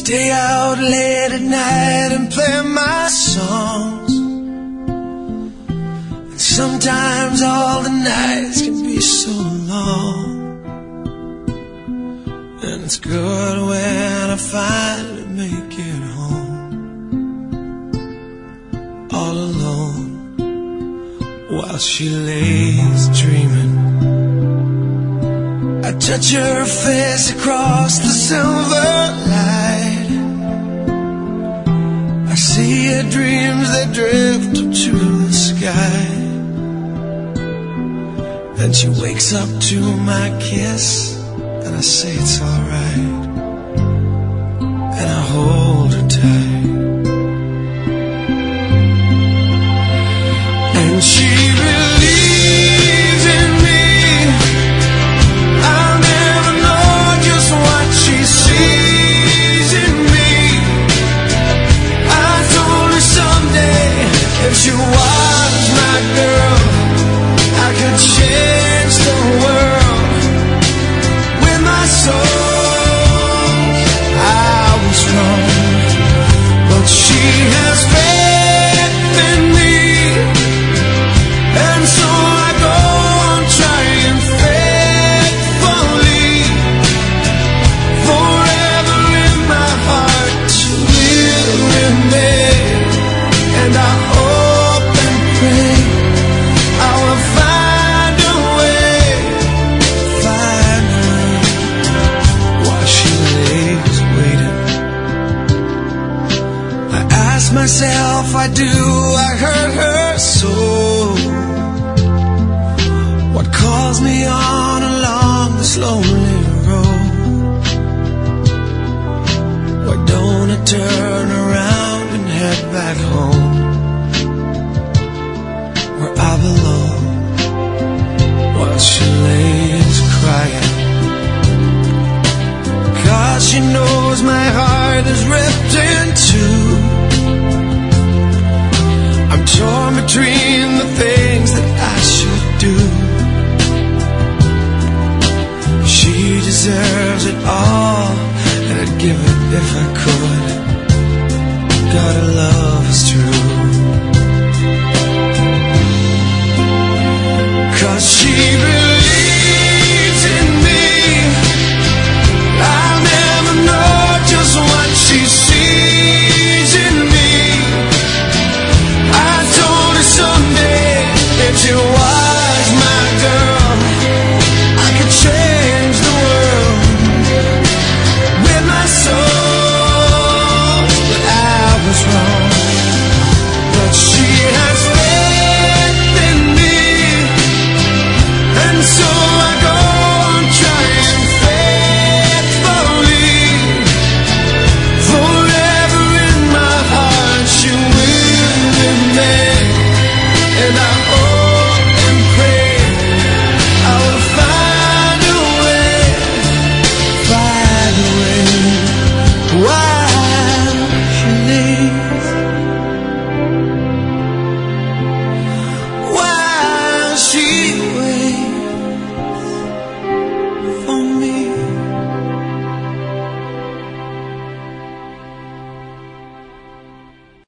stay out late at night and play my songs. And sometimes all the nights can be so long. And it's good when I finally make it home, all alone, while she lays dreaming. I touch her face across the silver light. I see her dreams, they drift up to the sky. Then she wakes up to my kiss, and I say it's alright, and I hold her tight. And she believes in me. I'll never know just what she sees in me. I told her someday, if she was my girl, I could change the world with my soul. I was wrong, but she has faith in me, and so I go on trying faithfully, forever in my heart she will remain. And I hope and pray I will find a way, find her while she lays waiting. I ask myself, why do I hurt her so? What calls me on along this lonely road? Why don't I turn around and head back home, where I belong, while she lays crying? 'Cause she knows my heart is ripped in two. I'm torn between the things that I should do. She deserves it all, and I'd give it if I could. God, her love is true. 'Cause she